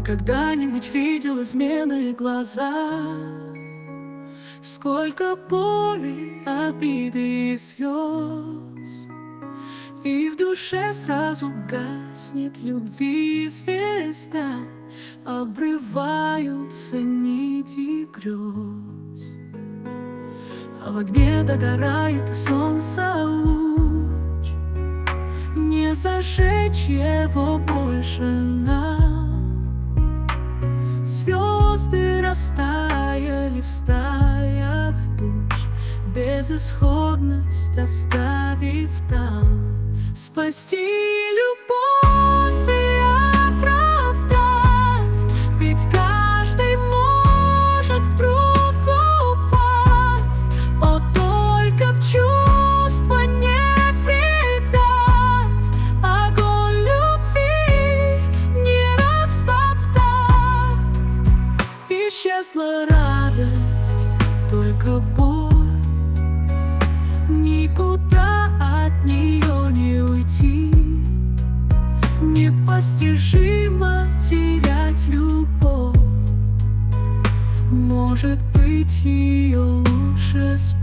когда-нибудь видел измены глаза? Сколько боли, обиды и слез, и в душе сразу гаснет любви звезда, обрываются нити грез. А в огне догорает солнце луч, не зажечь его больше нам. Звезды растаяли в стаях душ, безысходность оставив там. Спасти любовь и оправдать, ведь каждый может вдруг упасть. О, только б чувства не предать, огонь любви не растоптать. Исчезла радость, только боль, никуда от нее не уйти. Непостижимо терять любовь, может быть, ее лучше спасти.